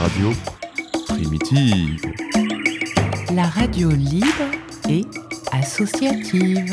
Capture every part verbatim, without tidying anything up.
radio primitive. La radio libre et associative.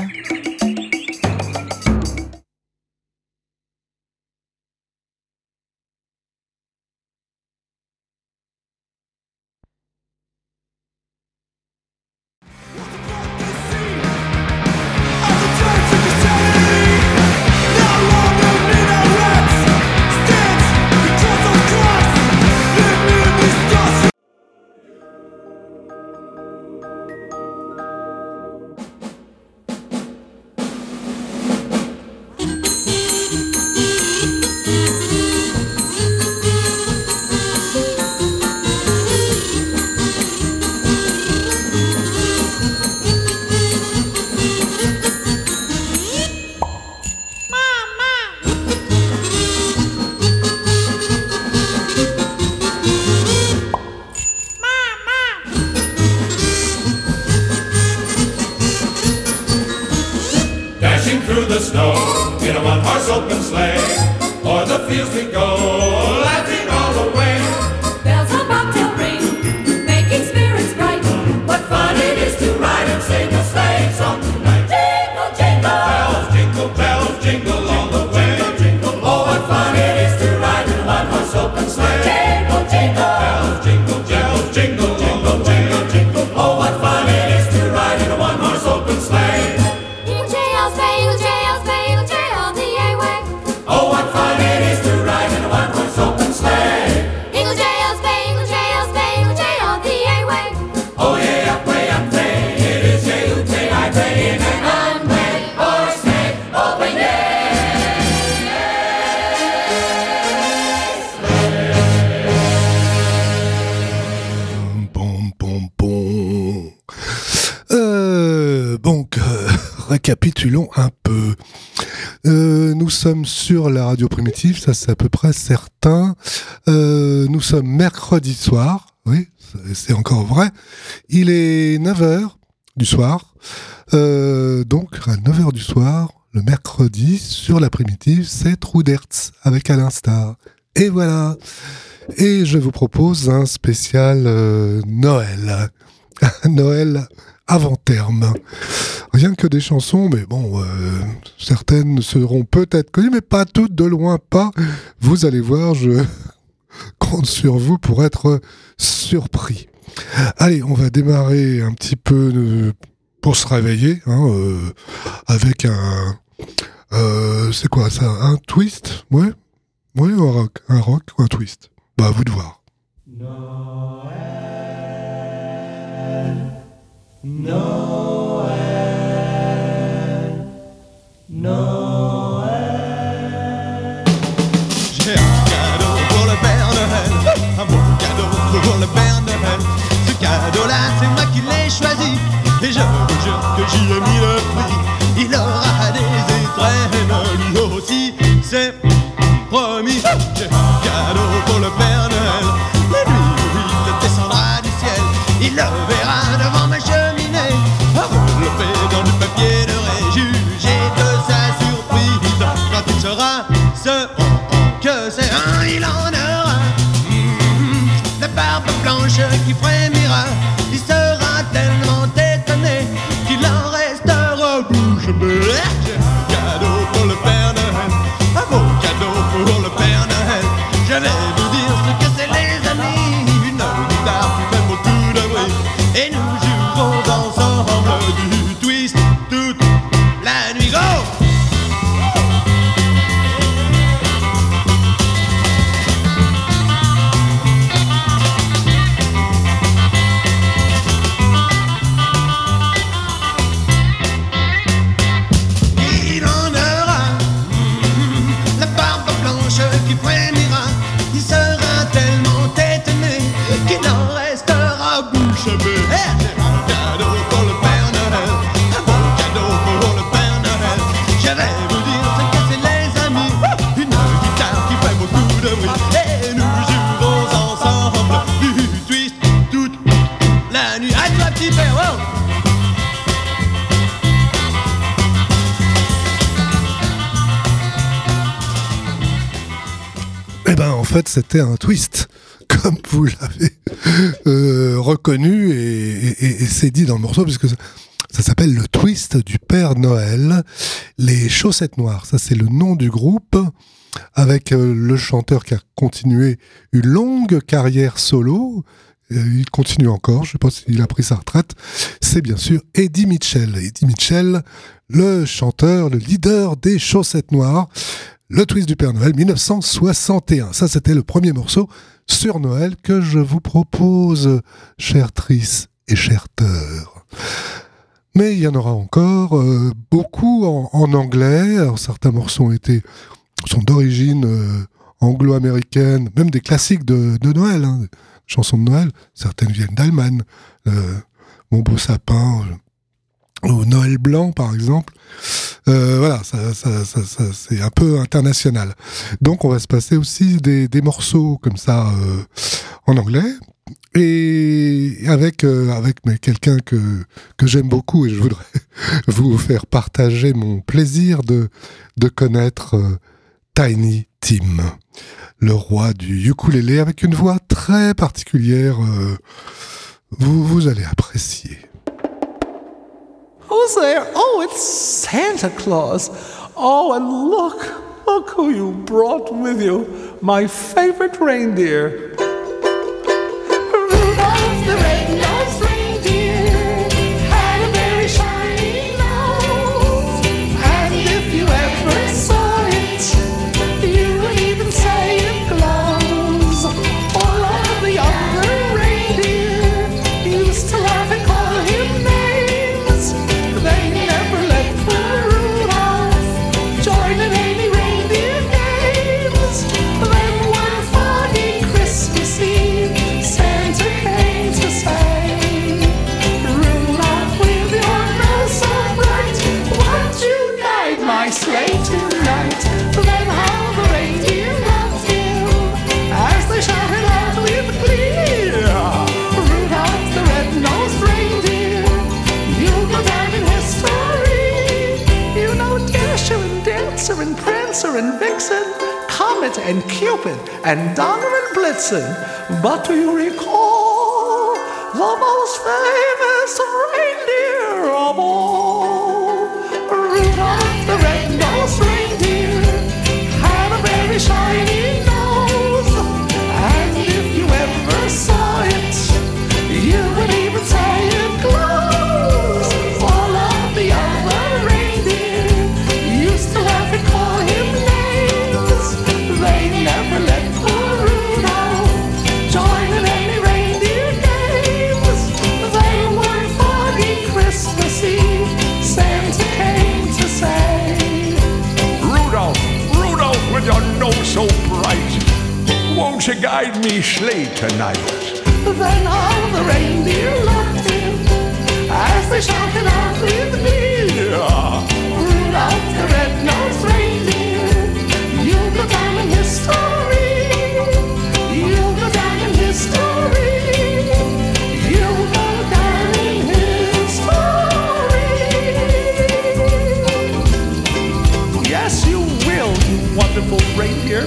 Through the snow in a one-horse open sleigh, o'er the fields we go, laughing all the way. Bells on bobtail ring, making spirits bright. What fun it is to ride and sing a sleigh song tonight! Jingle, jingle, Bells, jingle bells, jingle all the way. jingle, jingle. Oh, what fun it is to ride in a one-horse open sleigh. Jingle, jingle, Bells, jingle, jingle, jingle all the way. jingle, jingle. Oh, what fun it is to ride in a one-horse open sleigh. Jingle, jail, jingle, jail, jingle, jail, the A-way. Oh, what fun it is to ride in a one-horse open sleigh. Jingle, jail, jingle, jail, jingle, jail, the A-way. Oh, yeah, up way, up way, it is J-U-T-I-J in an one-way horse sleigh open Bon, bon, bon. Euh, donc, euh, récapitulons un peu. Euh, nous sommes sur la radio primitive, ça c'est à peu près certain. Euh, nous sommes mercredi soir, oui, c'est encore vrai. Il est neuf heures du soir. Euh, donc, à neuf heures du soir, le mercredi, sur la primitive, c'est Trou d'Hertz avec Alain Star. Et voilà. Et je vous propose un spécial euh, Noël. Noël avant terme. Rien que des chansons, mais bon, euh, certaines seront peut-être connues, mais pas toutes, de loin pas. Vous allez voir, je compte sur vous pour être surpris. Allez, on va démarrer un petit peu euh, pour se réveiller, hein, euh, avec un... Euh, c'est quoi ça? Un twist? Ouais? Oui, un rock, un rock ou un twist? Bah, à vous de voir. Noël, Noël, Noël. J'ai un cadeau pour le Père Noël, un beau cadeau pour le Père Noël. Ce cadeau-là, c'est moi qui l'ai choisi, et je vous jure que j'y ai mis le prix. Il aura des étrennes, lui aussi, c'est promis. J'ai un cadeau pour le Père Noël, mais lui, il descendra du ciel. Il le verra devant ma cheminée, enveloppé dans du papier doré. Jugez de sa surprise quand il sera ce que c'est. Un, il en aura mm-hmm, la barbe blanche qui frémira. Il sera tellement étonné qu'il en restera bouche bée. J'ai un cadeau pour le Père Noël, un beau cadeau pour le Père Noël. Je vais vous dire ce que c'est, les amis, une guitare qui fait beaucoup de bruit, et nous jouerons ensemble du twist toute la nuit. Go! fait, c'était un twist, comme vous l'avez euh, reconnu, et, et, et c'est dit dans le morceau, puisque ça, ça s'appelle le twist du Père Noël. Les Chaussettes Noires, ça c'est le nom du groupe, avec euh, le chanteur qui a continué une longue carrière solo. Il continue encore, je ne sais pas s'il a pris sa retraite, c'est bien sûr Eddie Mitchell. Eddie Mitchell, le chanteur, le leader des Chaussettes Noires, le twist du Père Noël, dix-neuf cent soixante et un. Ça, c'était le premier morceau sur Noël que je vous propose, chère Trice et chère Teur. Mais il y en aura encore euh, beaucoup en, en anglais. Alors, certains morceaux ont été, sont d'origine euh, anglo-américaine, même des classiques de, de Noël, hein. Chansons de Noël, certaines viennent d'Allemagne, euh, Mon beau sapin, euh, ou Noël blanc par exemple. Euh, voilà, ça, ça, ça, ça, c'est un peu international. Donc on va se passer aussi des, des morceaux comme ça euh, en anglais, et avec, euh, avec mais quelqu'un que, que j'aime beaucoup, et je voudrais vous faire partager mon plaisir de, de connaître euh, Tiny Tim, le roi du ukulélé, avec une voix très particulière. Euh, vous, vous allez apprécier. Who's there? Oh, it's Santa Claus. Oh, and look, look who you brought with you. My favorite reindeer. Rudolph the red-nosed reindeer had a very shiny nose, and if you ever saw it, you would even say it glows. All of the other reindeer used to laugh and call him names. They never let poor Rudolph join in any reindeer games. Then one foggy Christmas Eve, Santa came to say, Rudolph, with your nose so bright, won't you guide my sleigh tonight? Then how the reindeer loved him as they shouted out with glee, Rudolph the red-nosed reindeer, you'll go down in history. You know Dasher and Dancer and Prancer and Vixen, Comet and Cupid and Donner and Blitzen. But do you recall the most famous reindeer of all? Rudolph the red-nosed reindeer had a very shiny nose, and if you ever saw it, you would even say it glows. All of the other reindeer used to laugh and call him names. They never let poor Rudolph join in any reindeer games. They one foggy Christmas Eve, Santa came to say, Rudolph, Rudolph, with your nose so bright, won't you guide me sleigh tonight? then all the reindeer loved him as they shouted out with glee, Rudolph the red-nosed reindeer, you'll go down in history. You'll go down in history. You'll go down in history. yes, you will, you wonderful reindeer.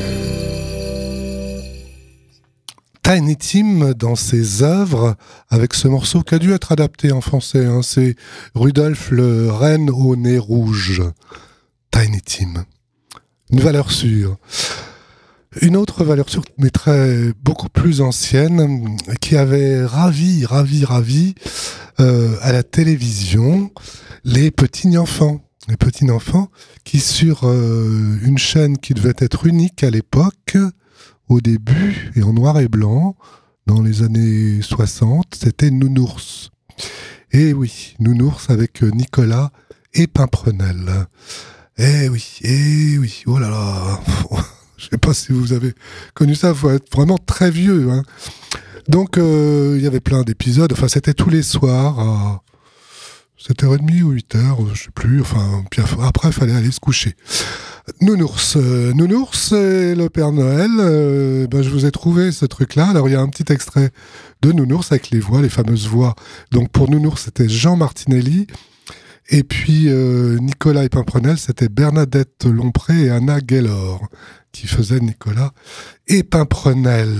Tiny Tim dans ses œuvres, avec ce morceau qui a dû être adapté en français, hein, c'est Rudolph le renne au nez rouge. Tiny Tim. Une valeur sûre. Une autre valeur sûre, mais très, beaucoup plus ancienne, qui avait ravi, ravi, ravi euh, à la télévision les petits enfants. Les petits enfants qui, sur euh, une chaîne qui devait être unique à l'époque, au début, et en noir et blanc, dans les années soixante, c'était Nounours. Et oui, Nounours avec Nicolas et Pimprenel. Eh oui, eh oui, oh là là. Je sais pas si vous avez connu ça, il faut être vraiment très vieux, hein. Donc, euh, il y avait plein d'épisodes, enfin, c'était tous les soirs à sept heures trente ou huit heures, je sais plus, enfin, puis après, il fallait aller se coucher. Nounours, euh, Nounours et le Père Noël, euh, ben, je vous ai trouvé ce truc-là. Alors, il y a un petit extrait de Nounours avec les voix, les fameuses voix. Donc, pour Nounours, c'était Jean Martinelli. Et puis euh, Nicolas et Pimprenel, c'était Bernadette Lompré et Anna Gaylor qui faisaient Nicolas et Pimprenel.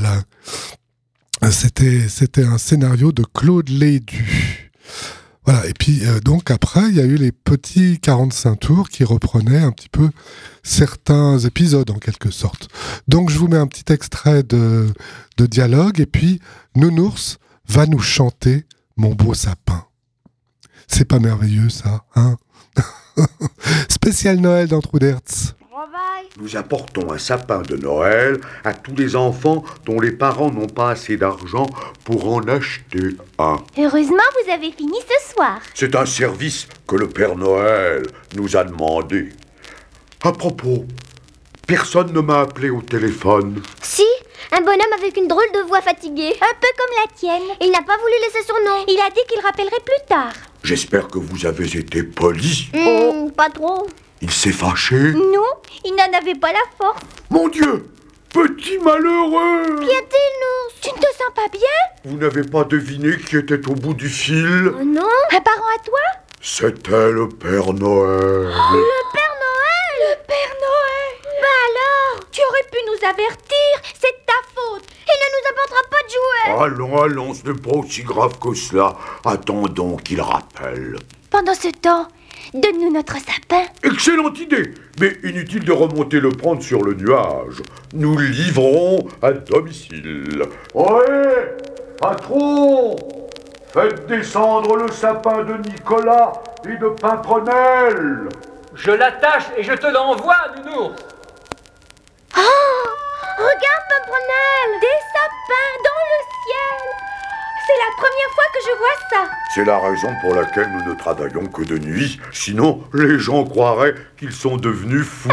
C'était, c'était un scénario de Claude Lédu. Voilà, et puis euh, donc après, il y a eu les petits quarante-cinq tours qui reprenaient un petit peu certains épisodes en quelque sorte. Donc je vous mets un petit extrait de, de dialogue et puis Nounours va nous chanter Mon beau sapin. C'est pas merveilleux ça, hein? Spécial Noël dans Trou d'Hertz. Nous apportons un sapin de Noël à tous les enfants dont les parents n'ont pas assez d'argent pour en acheter un. Heureusement, vous avez fini ce soir. C'est un service que le Père Noël nous a demandé. À propos, personne ne m'a appelé au téléphone. Si, un bonhomme avec une drôle de voix fatiguée. Un peu comme la tienne. Il n'a pas voulu laisser son nom. Il a dit qu'il rappellerait plus tard. J'espère que vous avez été poli. Mmh, oh. Pas trop. Il s'est fâché? Non, il n'en avait pas la force. Mon Dieu! Petit malheureux! Qu'y a-t-il, nous? Tu ne te sens pas bien? Vous n'avez pas deviné qui était au bout du fil? Oh non. Un parent à toi? C'était le Père Noël. Oh, le Père Noël? Le Père Noël? Bah alors, tu aurais pu nous avertir. C'est de ta faute. Il ne nous apportera pas de jouets. Allons, allons, ce n'est pas aussi grave que cela. Attendons qu'il rappelle. Pendant ce temps, donne-nous notre sapin. Excellente idée, mais inutile de remonter le prendre sur le nuage. Nous le livrons à domicile. Ouais, patron, faites descendre le sapin de Nicolas et de Pimprenel. Je l'attache et je te l'envoie, Nounours. Oh, regarde, Pimprenel, des sapins dans le ciel. C'est la première fois que je vois ça. C'est la raison pour laquelle nous ne travaillons que de nuit. Sinon, les gens croiraient qu'ils sont devenus fous.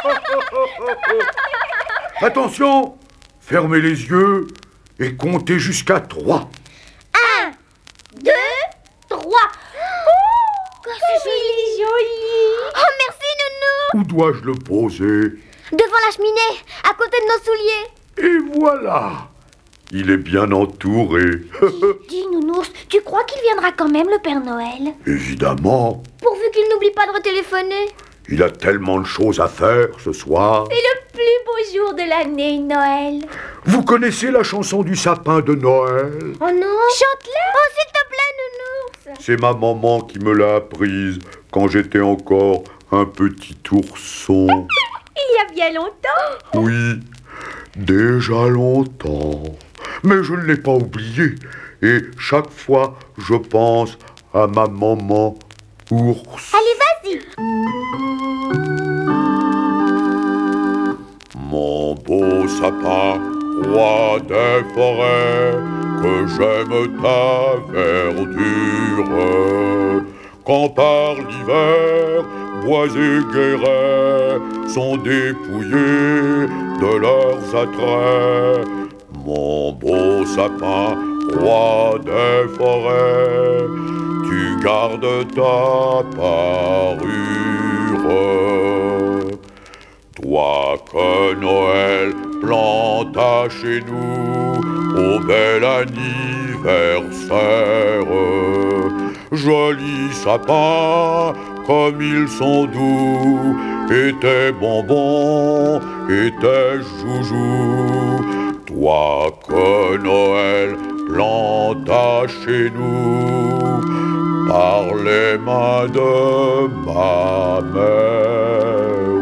Attention, fermez les yeux et comptez jusqu'à trois. Un, deux, trois. Oh, que c'est joli, joli. Oh, merci, Nounou. Où dois-je le poser? Devant la cheminée, à côté de nos souliers. Et voilà. Il est bien entouré. Dis, Nounours, tu crois qu'il viendra quand même, le Père Noël? Évidemment. Pourvu qu'il n'oublie pas de retéléphoner. Il a tellement de choses à faire ce soir. C'est le plus beau jour de l'année, Noël. Vous connaissez la chanson du sapin de Noël? Oh non. Chante-la. Oh, s'il te plaît, Nounours. C'est ma maman qui me l'a apprise quand j'étais encore un petit ourson. Il y a bien longtemps? Oui, déjà longtemps. Mais je ne l'ai pas oublié. Et chaque fois, je pense à ma maman ours. Allez, vas-y. Mon beau sapin, roi des forêts, que j'aime ta verdure. Quand par l'hiver, bois et guérets sont dépouillés de leurs attraits. Mon beau sapin, roi des forêts, tu gardes ta parure. Toi que Noël planta chez nous au bel anniversaire, jolis sapins comme ils sont doux, et tes bonbons et tes joujoux. Toi que Noël planta chez nous par les mains de ma mère.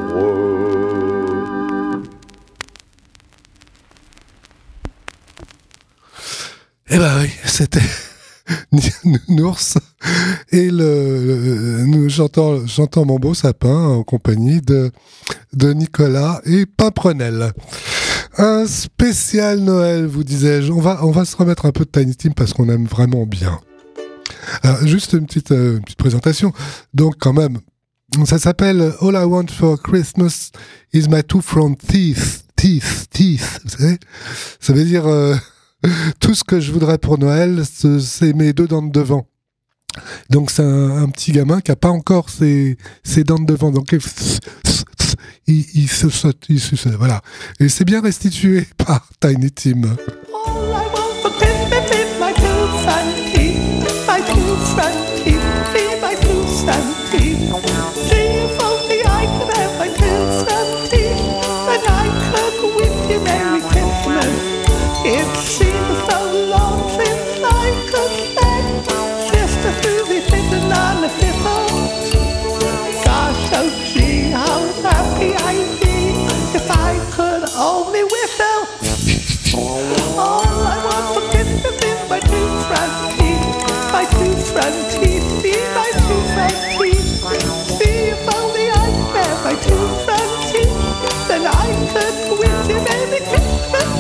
Eh ben oui, c'était Nounours et le, le j'entends j'entends mon beau sapin en compagnie de de Nicolas et Pimprenel. Un spécial Noël, vous disais-je. On va on va se remettre un peu de Tiny Tim parce qu'on aime vraiment bien. Alors, juste une petite euh, une petite présentation. Donc quand même, ça s'appelle All I Want for Christmas is my two front teeth, teeth, teeth. Vous savez, ça veut dire euh, tout ce que je voudrais pour Noël, c'est mes deux dents de devant. Donc c'est un, un petit gamin qui a pas encore ses, ses dents de devant. Donc il, il se saute, il se saute, voilà. Et c'est bien restitué par Tiny Tim. All I want for Christmas is my two front teeth, my two front teeth, see my two front teeth. seems so long since I could say Sister Susie sitting on the fiddle. Gosh, oh gee, how happy I'd be if I could only whistle. All I want for Christmas is my two front teeth, my two front teeth, see my two front teeth. See if only I had my two front teeth, then I could wish you Merry Christmas.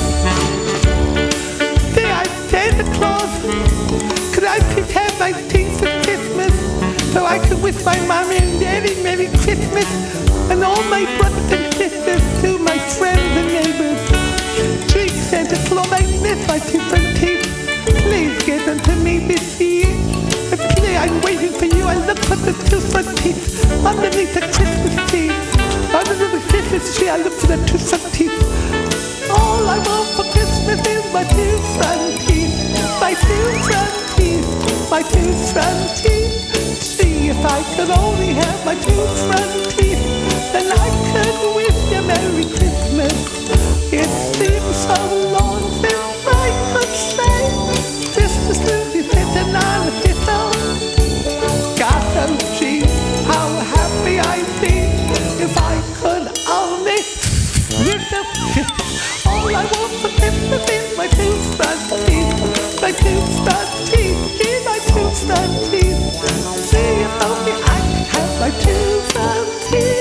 Say I'm Santa Claus, could I please have my teeth for Christmas, so I could wish my mommy and daddy Merry Christmas, and all my brothers and sisters too, my friends and neighbors. Gee, Santa Claus, I miss my two front teeth. Please give them to me this year. And today I'm waiting for you. I look for the two front teeth underneath the Christmas tree. Under the Christmas tree, I look for the two front teeth. All I want for Christmas is my two front teeth. My two front teeth. My two front teeth. See if I could only have my two front teeth, then I could wish you Merry Christmas. It seems so long since I could say Sister Susie sitting on the fiddle. Gosh, oh gee, how happy I'd be if I could only whistle. All I want for Christmas is my two front teeth, my two front teeth, gee, my two front teeth. See if only I could have my two front teeth,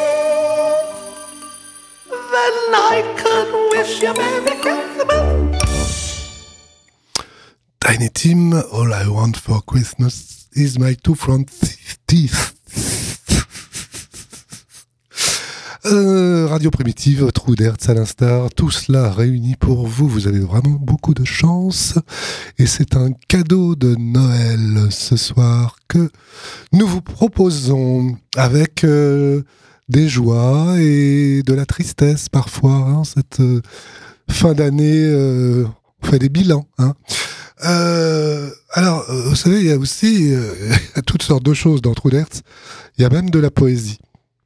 then I could wish you Merry Christmas. Tiny Tim, all I want for Christmas is my two front teeth. Euh, Radio Primitive, Trou d'Hertz à l'instar, tout cela réuni pour vous. Vous avez vraiment beaucoup de chance. Et c'est un cadeau de Noël ce soir que nous vous proposons avec euh, des joies et de la tristesse parfois. Hein, cette euh, fin d'année, euh, on fait des bilans. Hein. Euh, alors, euh, vous savez, il y a aussi euh, il y a toutes sortes de choses dans Trou d'Hertz. Il y a même de la poésie.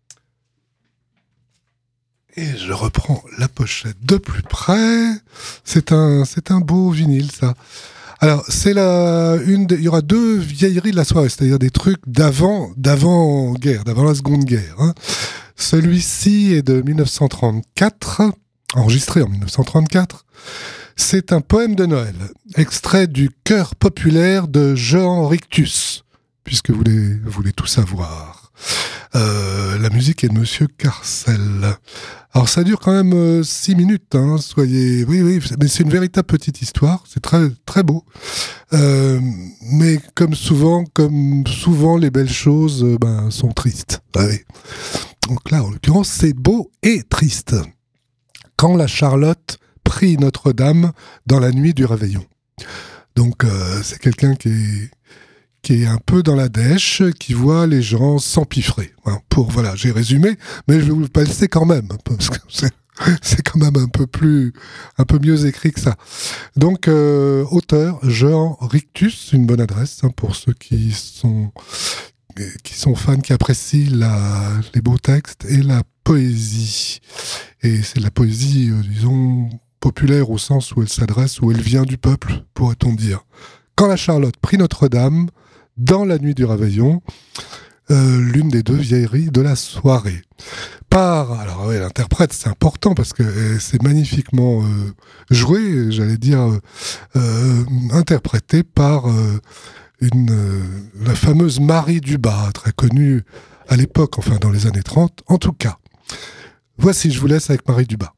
Et je reprends la pochette de plus près. C'est un, c'est un beau vinyle, ça. Alors, c'est la, une, de, il y aura deux vieilleries de la soirée, c'est-à-dire des trucs d'avant, d'avant guerre, d'avant la Seconde Guerre. Hein. Celui-ci est de dix-neuf cent trente-quatre, enregistré en dix-neuf cent trente-quatre. C'est un poème de Noël, extrait du Chœur populaire de Jehan Rictus, puisque vous voulez, vous voulez tout savoir. Euh, la musique est de Monsieur Carcel. Alors ça dure quand même euh, six minutes, hein, soyez... Oui, oui, mais c'est une véritable petite histoire, c'est très, très beau. Euh, mais comme souvent, comme souvent, les belles choses euh, ben, sont tristes. Ah oui. Donc là, en l'occurrence, c'est beau et triste. Quand la Charlotte prit Notre-Dame dans la nuit du réveillon. Donc euh, c'est quelqu'un qui est... qui est un peu dans la dèche, qui voit les gens s'empiffrer. Hein, pour, voilà, j'ai résumé, mais je vais vous le passer quand même, parce que c'est, c'est quand même un peu plus, un peu mieux écrit que ça. Donc, euh, auteur, Jehan Rictus, une bonne adresse, hein, pour ceux qui sont, qui sont fans, qui apprécient la, les beaux textes et la poésie. Et c'est la poésie, euh, disons, populaire au sens où elle s'adresse, où elle vient du peuple, pourrait-on dire. Quand la Charlotte prit Notre-Dame, dans la nuit du réveillon, euh, l'une des deux vieilleries de la soirée. Par, alors oui, l'interprète, c'est important parce que euh, c'est magnifiquement euh, joué, j'allais dire, euh, euh, interprété par euh, une, euh, la fameuse Marie Dubas, très connue à l'époque, enfin dans les années trente, en tout cas. Voici, je vous laisse avec Marie Dubas.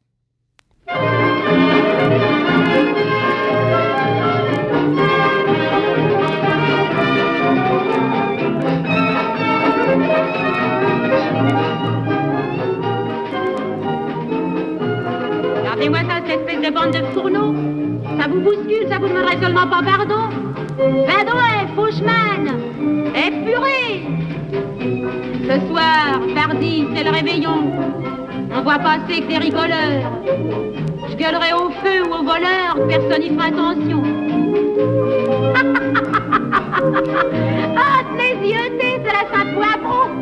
Regardez-moi ça, cette espèce de bande de fourneaux. Ça vous bouscule, ça vous demanderait seulement pas pardon. Vadrouet, Faucheman, épuré. Ce soir, tardi, c'est le réveillon. On voit passer que des rigoleurs. Je gueulerai au feu ou au voleur, personne n'y fera attention. Ah, les yeux, c'est la Saint-Poivron.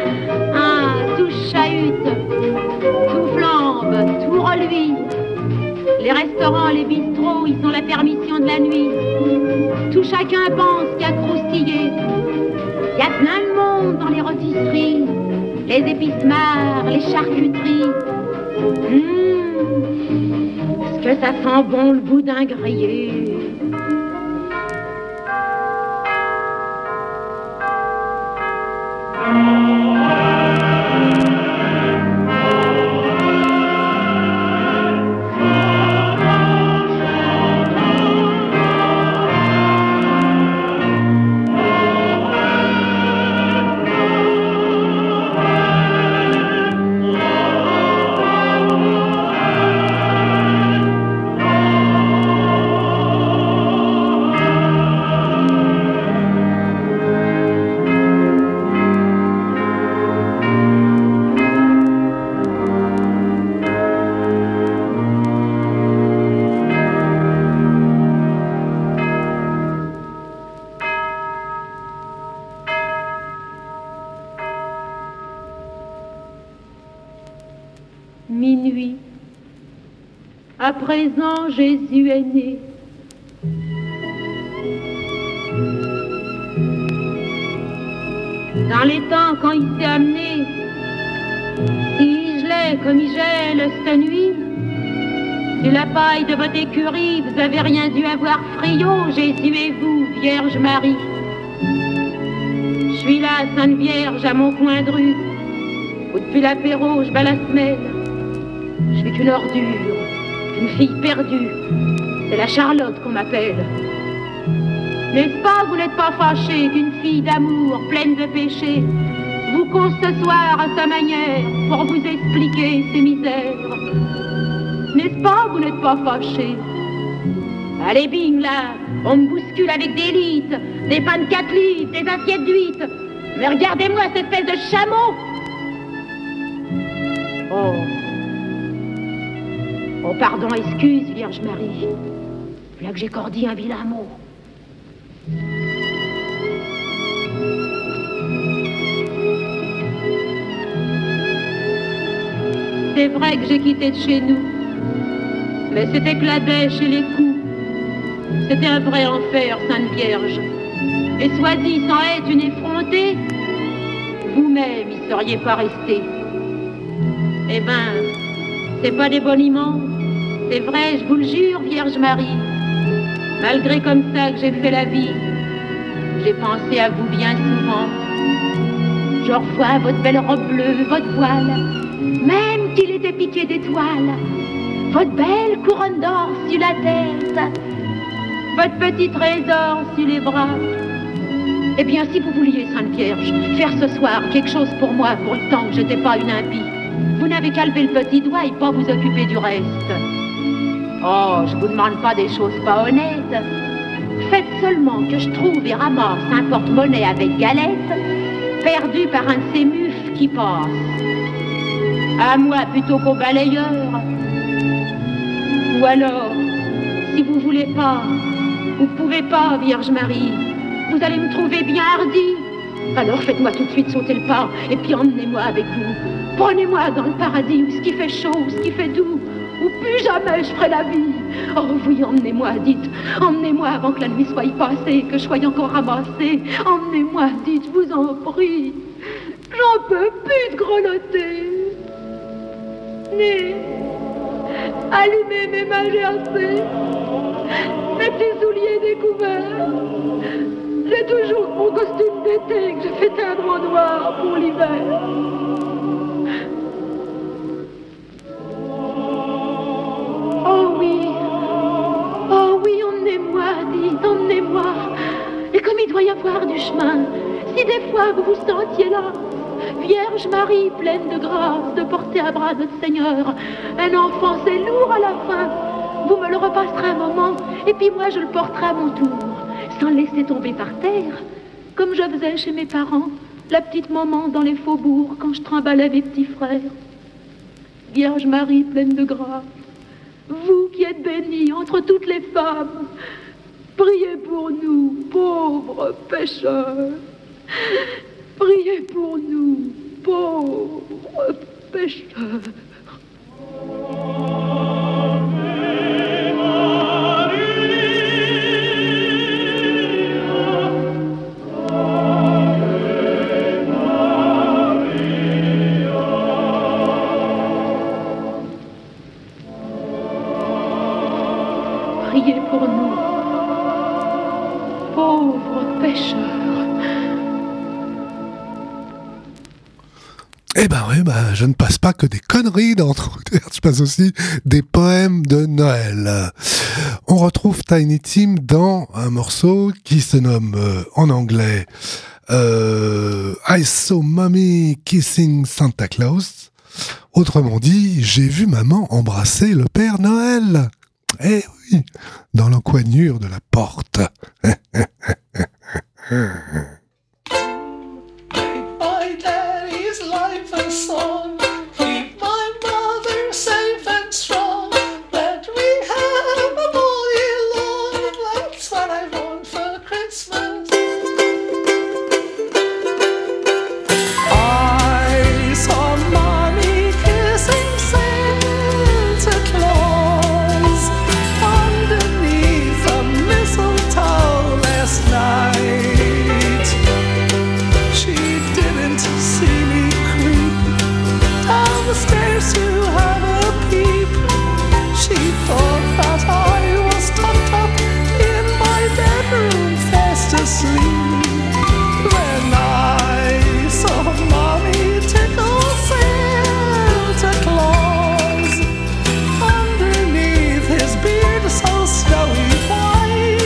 Ah, tout chahute, tout flambe, tout reluit. Les restaurants, les bistrots, ils ont la permission de la nuit. Tout chacun pense qu'à croustiller. Il y a plein de monde dans les rôtisseries, les épices-mares, les charcuteries. Mmh, est-ce que ça sent bon le boudin grillé? Minuit. À présent, Jésus est né. Dans les temps, quand il s'est amené, si je l'ai comme il gèle cette nuit, sur la paille de votre écurie, vous avez rien dû avoir friot, Jésus et vous, Vierge Marie. Je suis là, Sainte Vierge, à mon coin de rue, où depuis l'apéro, je bats la semelle. Je suis qu'une ordure, une fille perdue. C'est la Charlotte qu'on m'appelle. N'est-ce pas, vous n'êtes pas fâché qu'une fille d'amour, pleine de péchés, vous conte ce soir à sa manière pour vous expliquer ses misères? N'est-ce pas, vous n'êtes pas fâché? Allez, bing, là, on me bouscule avec des litres, des pains de quatre livres, des assiettes d'huîtres. Mais regardez-moi cette espèce de chameau! Oh. Oh, pardon, excuse, Vierge Marie. Voilà que j'ai cordé un vilain mot. C'est vrai que j'ai quitté de chez nous, mais c'était que la dèche et les coups. C'était un vrai enfer, Sainte Vierge. Et soit dit sans être une effrontée, vous-même y seriez pas resté. Eh ben, c'est pas des boniments. C'est vrai, je vous le jure, Vierge Marie. Malgré comme ça que j'ai fait la vie, j'ai pensé à vous bien souvent. Je revois votre belle robe bleue, votre voile, même qu'il était piqué d'étoiles, votre belle couronne d'or sur la tête, votre petit trésor sur les bras. Eh bien, si vous vouliez, Sainte Vierge, faire ce soir quelque chose pour moi, pour le temps que j'étais pas une impie, vous n'avez qu'à lever le petit doigt et pas vous occuper du reste. Oh, je vous demande pas des choses pas honnêtes. Faites seulement que je trouve et ramasse un porte-monnaie avec galette, perdu par un de ces mufs qui passe. À moi plutôt qu'au balayeur. Ou alors, si vous voulez pas, vous pouvez pas, Vierge Marie, vous allez me trouver bien hardi. Alors faites-moi tout de suite sauter le pas et puis emmenez-moi avec vous. Prenez-moi dans le paradis où ce qui fait chaud, où ce qui fait doux, où plus jamais je ferai la vie. Oh oui, emmenez-moi, dites, emmenez-moi avant que la nuit soit passée, que je sois encore ramassée. Emmenez-moi, dites, je vous en prie. J'en peux plus de grelotter. Né, allumez mes mains gercées, mes petits souliers découverts. J'ai toujours mon costume d'été que j'ai fait teindre en noir pour l'hiver. Oh oui, oh oui, emmenez-moi, dites, emmenez-moi. Et comme il doit y avoir du chemin, si des fois vous vous sentiez là, Vierge Marie pleine de grâce, de porter à bras notre Seigneur, un enfant c'est lourd à la fin, vous me le repasserez un moment, et puis moi je le porterai à mon tour, sans le laisser tomber par terre, comme je faisais chez mes parents, la petite maman dans les faubourgs, quand je trimballais mes petits frères. Vierge Marie pleine de grâce, vous qui êtes bénie entre toutes les femmes, priez pour nous, pauvres pécheurs. Priez pour nous, pauvres pécheurs. priez pour nous, pauvres pécheurs. Eh ben oui, bah, je ne passe pas que des conneries dans Trou d'air, je passe aussi des poèmes de Noël. On retrouve Tiny Tim dans un morceau qui se nomme euh, en anglais euh, I Saw Mommy Kissing Santa Claus. Autrement dit, j'ai vu maman embrasser le Père Noël. Eh oui, dans l'encoignure de la porte. My daddy's life and song, keep my mother safe and strong. Let me have them all year long, that's what I want for Christmas. I saw Mommy kissing Santa Claus underneath a mistletoe last night. See me creep down the stairs to have a peep. She thought that I was tucked up in my bedroom fast asleep. Then I saw Mommy tickle Santa Claus underneath his beard so snowy white.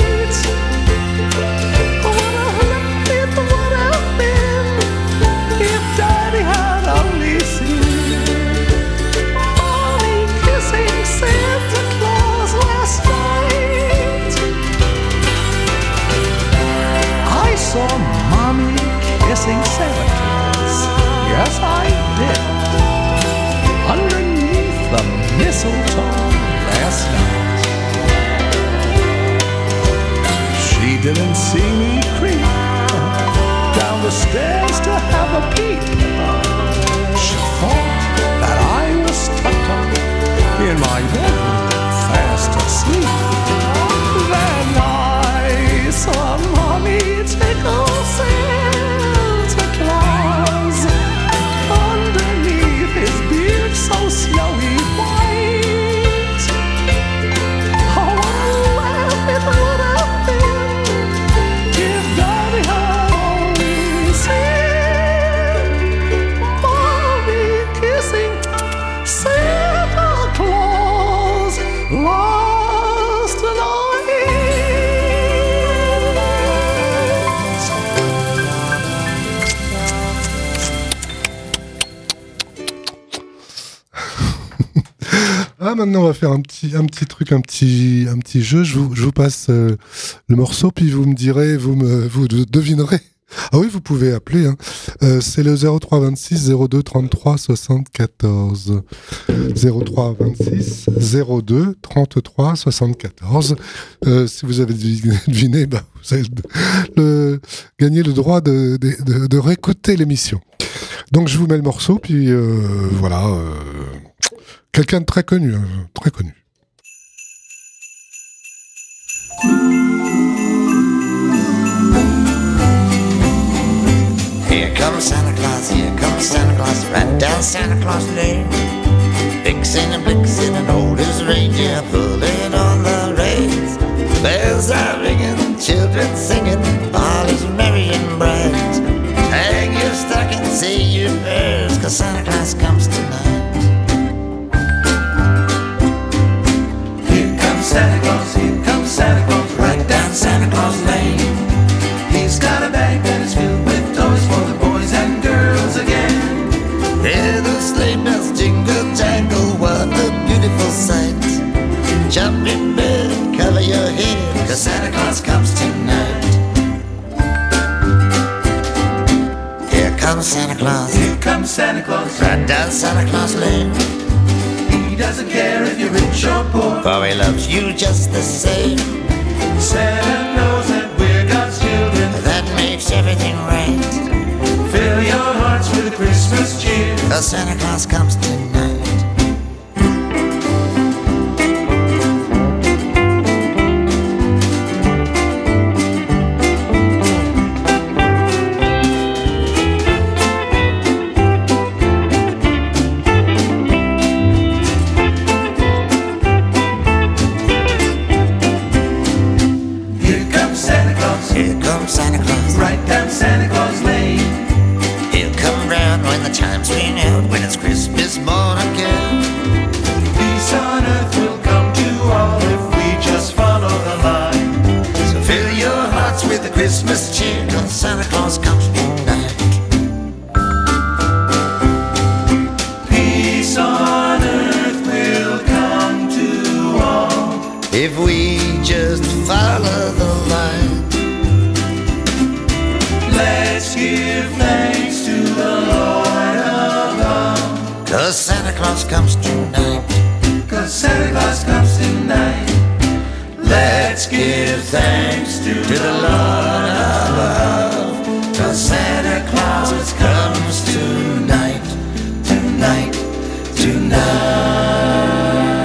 What a look, what a been if Daddy had only seen Mommy kissing Santa Claus last night. I saw Mommy kissing Santa Claus, yes I did, underneath the mistletoe last night. She didn't see me creep down the stairs to have a peep. She thought that I was tucked up in my bedroom fast asleep. Then I saw Mommy tickle Santa Claus underneath his beard so snowy white. Oh, what a laugh it would have been if Daddy had only seen Mommy kissing Santa Claus last night. Ah, maintenant on va faire un petit, un petit truc, un petit, un petit jeu. Je vous, je vous passe euh, le morceau, puis vous me direz, vous me, vous devinerez. Ah oui, vous pouvez appeler. Hein. Euh, c'est le zéro trois vingt-six zéro deux trente-trois soixante-quatorze. zéro trois vingt-six zéro deux trente-trois soixante-quatorze. Euh, si vous avez deviné, bah, vous avez le, le, gagné le droit de, de, de, de réécouter l'émission. Donc je vous mets le morceau, puis euh, voilà. Euh, quelqu'un de très connu, hein, très connu. Here comes Santa Claus, here comes Santa Claus, right down Santa Claus Lane. Vixen and Blitzen and old as reindeer pulling on the reins. Bells are ringing, children singing, all is merry and bright. Hang your stocking, say your prayers, 'cause Santa Claus comes tonight. Here comes Santa Claus, here comes Santa Claus, right down Santa Claus Lane. He's got a bag that is filled with toys for the boys and girls again. Hear the sleigh bells jingle jangle, what a beautiful sight. Jump in bed, cover your head, 'cause Santa Claus comes tonight. Here comes Santa Claus, here comes Santa Claus, right down Santa Claus Lane. He doesn't care if you're rich or poor, for he loves you just the same. Santa knows that we're God's children, that makes everything right. Fill your hearts with Christmas cheer, 'cause Santa Claus comes tonight. if we just follow the line. Let's give thanks to the Lord above, 'cause Santa Claus comes tonight. 'cause Santa Claus comes tonight. Let's give thanks to, to the Lord above, 'cause Santa Claus comes tonight, tonight, tonight.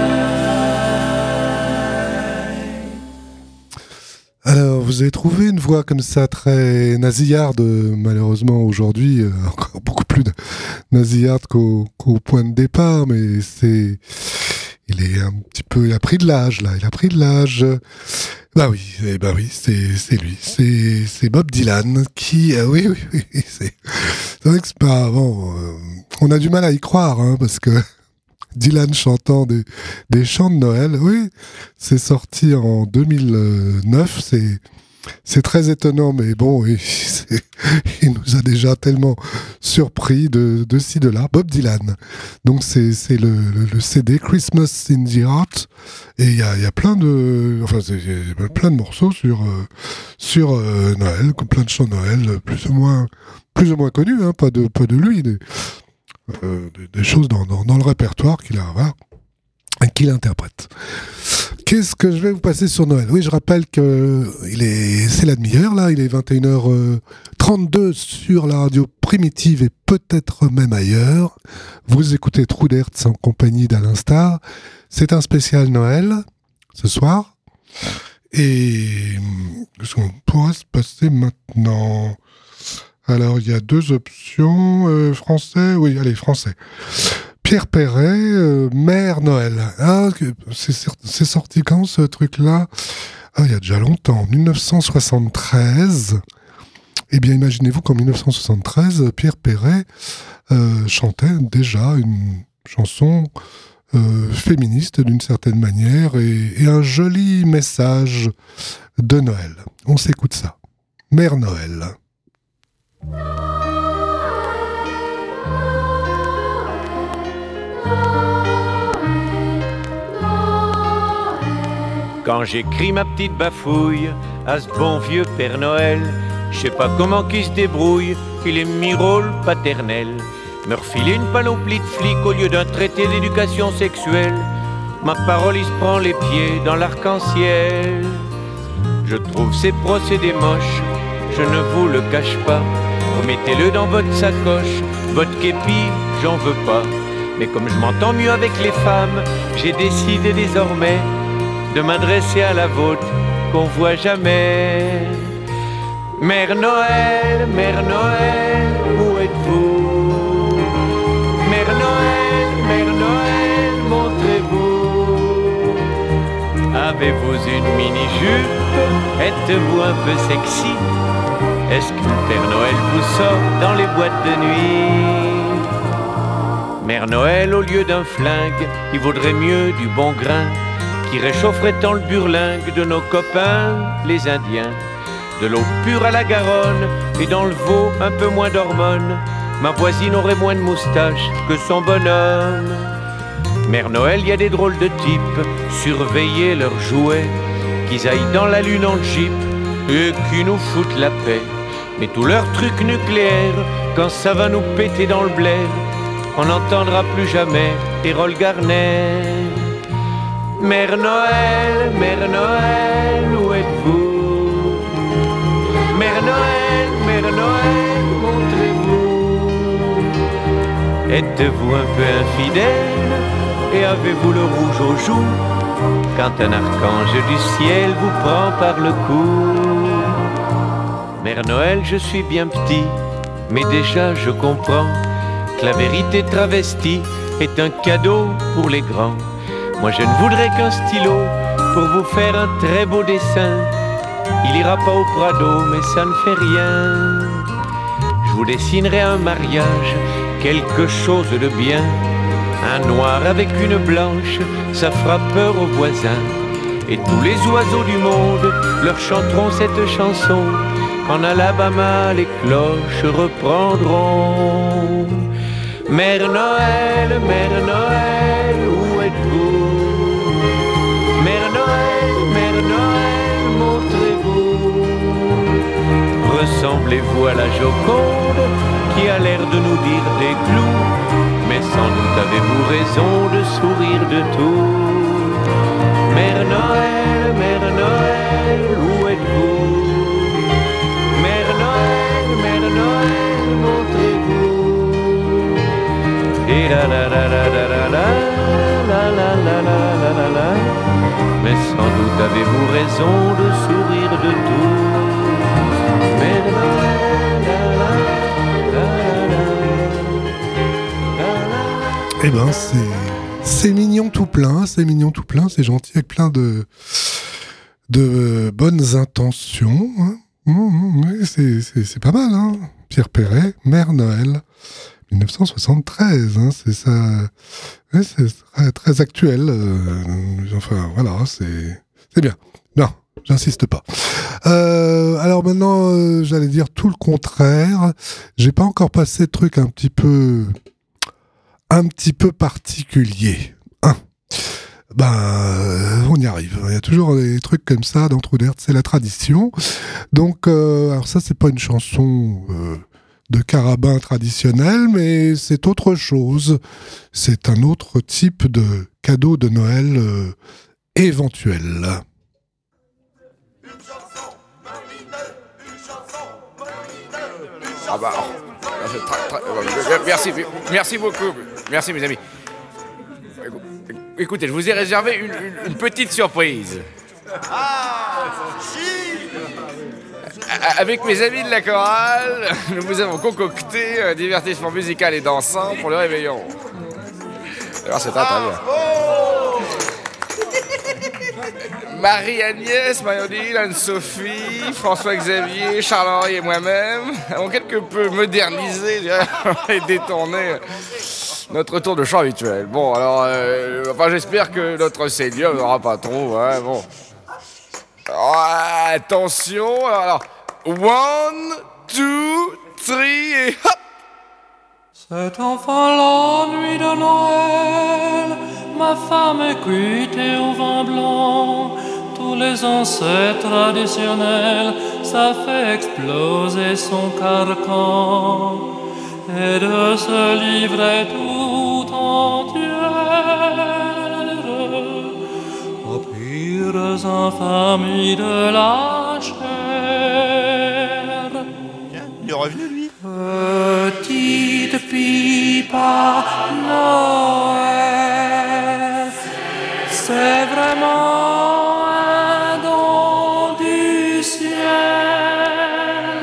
Alors, vous avez trouvé une voix comme ça très nasillarde, malheureusement aujourd'hui, euh, encore beaucoup plus nasillarde qu'au, qu'au point de départ, mais c'est... Il est un petit peu... Il a pris de l'âge, là, il a pris de l'âge. Bah oui, eh bah oui, c'est, c'est lui, c'est, c'est Bob Dylan qui... Euh, oui, oui, oui, c'est... C'est vrai que c'est pas... Bon, euh, on a du mal à y croire, hein, parce que... Dylan chantant des, des chants de Noël, oui, c'est sorti en deux mille neuf, c'est, c'est très étonnant, mais bon, il, c'est, il nous a déjà tellement surpris de, de ci, de là. Bob Dylan, donc c'est, c'est le, le, le C D Christmas in the Heart, et il y a, y a plein de, enfin, c'est, y a plein de morceaux sur, euh, sur euh, Noël, comme plein de chants de Noël, plus ou moins, plus ou moins connus, hein, pas de, pas de lui, des, Euh, des, des choses dans, dans, dans le répertoire qu'il a, voilà, qu'il interprète. Qu'est-ce que je vais vous passer sur Noël ? Oui, je rappelle que il est, c'est la demi-heure, là, il est vingt et une heures trente-deux sur la radio primitive et peut-être même ailleurs. Vous écoutez Trou d'Hertz en compagnie d'Alain Starr. C'est un spécial Noël, ce soir. Et qu'est-ce qu'on pourrait se passer maintenant ? Alors, il y a deux options. Euh, français, oui, allez, français. Pierre Perret, euh, Mère Noël. Ah, c'est, c'est sorti quand, ce truc-là ? Ah, il y a déjà longtemps, dix-neuf cent soixante-treize. Eh bien, imaginez-vous qu'en dix-neuf cent soixante-treize, Pierre Perret euh, chantait déjà une chanson euh, féministe, d'une certaine manière, et, et un joli message de Noël. On s'écoute ça. Mère Noël. Quand j'écris ma petite bafouille à ce bon vieux Père Noël, je sais pas comment qu'il se débrouille, il est mi-rôle paternel. Me refiler une panoplie de flics au lieu d'un traité d'éducation sexuelle. Ma parole, il se prend les pieds dans l'arc-en-ciel. Je trouve ces procédés moches, je ne vous le cache pas. Remettez-le dans votre sacoche, votre képi, j'en veux pas. Mais comme je m'entends mieux avec les femmes, j'ai décidé désormais de m'adresser à la vôtre qu'on voit jamais. Mère Noël, Mère Noël, où êtes-vous ? Mère Noël, Mère Noël, montrez-vous. Avez-vous une mini-jupe ? Êtes-vous un peu sexy ? Est-ce que le Père Noël vous sort dans les boîtes de nuit ? Mère Noël, au lieu d'un flingue, il vaudrait mieux du bon grain qui réchaufferait tant le burlingue de nos copains, les Indiens. De l'eau pure à la Garonne et dans le veau un peu moins d'hormones. Ma voisine aurait moins de moustaches que son bonhomme. Mère Noël, y a des drôles de types, surveillez leurs jouets, qu'ils aillent dans la lune en jeep et qui nous foutent la paix. Mais tous leurs trucs nucléaires, quand ça va nous péter dans le blaire, on n'entendra plus jamais Errol Garner. Mère Noël, Mère Noël, où êtes-vous ? Mère Noël, Mère Noël, montrez-vous. Êtes-vous un peu infidèle et avez-vous le rouge aux joues quand un archange du ciel vous prend par le cou ? Mère Noël, je suis bien petit, mais déjà je comprends que la vérité travestie est un cadeau pour les grands. Moi je ne voudrais qu'un stylo pour vous faire un très beau dessin. Il ira pas au Prado, mais ça ne fait rien. Je vous dessinerai un mariage, quelque chose de bien. Un noir avec une blanche, ça fera peur aux voisins. Et tous les oiseaux du monde leur chanteront cette chanson. Qu'en Alabama les cloches reprendront. Mère Noël, Mère Noël, où êtes-vous ? Mère Noël, ressemblez-vous à la Joconde qui a l'air de nous dire des clous? Mais sans doute avez-vous raison de sourire de tout. Mère Noël, Mère Noël, où êtes-vous? Mère Noël, Mère Noël, montrez-vous. Et la la la la la la la la la la la la la. Mais sans doute avez-vous raison de sourire de tout. Mère Noël, la la la la la. Eh ben, c'est, c'est mignon tout plein, c'est mignon tout plein, c'est gentil avec plein de, de bonnes intentions. Hein. Mmh, mmh, oui, c'est, c'est, c'est pas mal, hein. Pierre Perret, Mère Noël, dix-neuf cent soixante-treize, hein, c'est ça. Oui, c'est très, très actuel. Euh, enfin, voilà, c'est, c'est bien. Non, j'insiste pas. Euh, alors maintenant, euh, j'allais dire tout le contraire. J'ai pas encore passé de trucs un petit peu, un petit peu particulier. Hein. Ben, euh, on y arrive. Il y a toujours des trucs comme ça dans Trou d'Herbe, c'est la tradition. Donc, euh, alors ça, c'est pas une chanson euh, de carabin traditionnel, mais c'est autre chose. C'est un autre type de cadeau de Noël euh, éventuel. Ah bah, très, très, euh, merci, merci beaucoup, merci mes amis. Écoutez, je vous ai réservé une, une, une petite surprise. Ah, si. Avec mes amis de la chorale, nous vous avons concocté un divertissement musical et dansant pour le réveillon. Alors c'est très très bien. Marie-Agnès, Marie-Odile, Anne-Sophie, François-Xavier, Charles-Henri et moi-même avons quelque peu modernisé et détourné notre tour de chant habituel. Bon, alors, euh, enfin, j'espère que notre Seigneur n'aura pas trop, hein, bon. Alors, attention, alors, alors, one, two, three, et hop! Cet enfant la nuit de Noël, ma femme est cuite et au vin blanc. Tous les ans c'est traditionnel, ça fait exploser son carcan. Et de se livrer tout entière aux pires infamies de la chair. Tiens, il est revenu lui. Petite pipe à Noël, c'est vraiment un don du ciel.